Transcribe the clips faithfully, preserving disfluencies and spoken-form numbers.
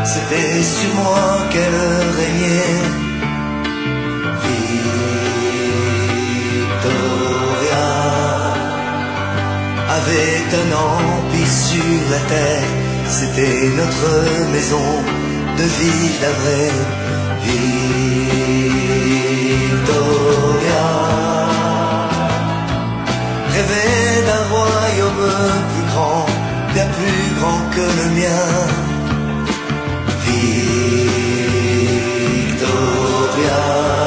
c'était sur moi qu'elle régnait. Victoria avait un empire sur la terre, c'était notre maison de ville d'avril. Victoria rêvait d'un royaume plus grand, bien plus grand que le mien. Victoria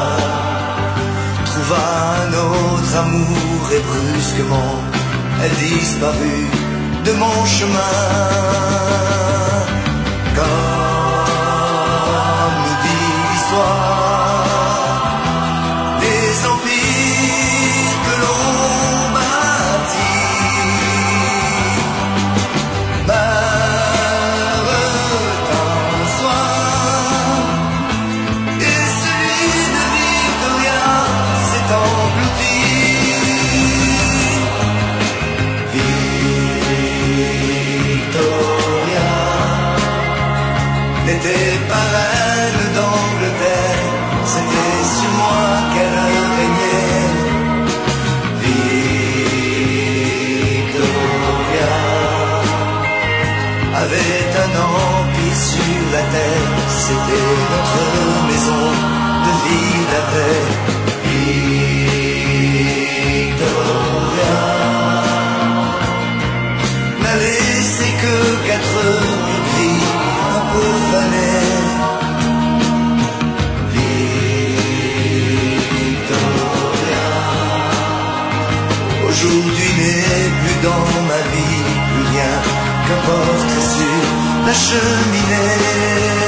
trouva un autre amour et brusquement elle disparut de mon chemin. Comme nous dit l'histoire, les empires que l'on bâtit meurent un soir, et celui de Victoria s'est englouti. Victoria n'était pas reine d'Angleterre, c'était sur moi qu'elle régnait. Victoria avait un empire sur la terre, c'était notre maison de ville d'avril. Victoria n'a laissé que quatre gris un peu fanés. Victoria aujourd'hui n'est plus dans ma vie, plus rien qu'un portrait sur la cheminée.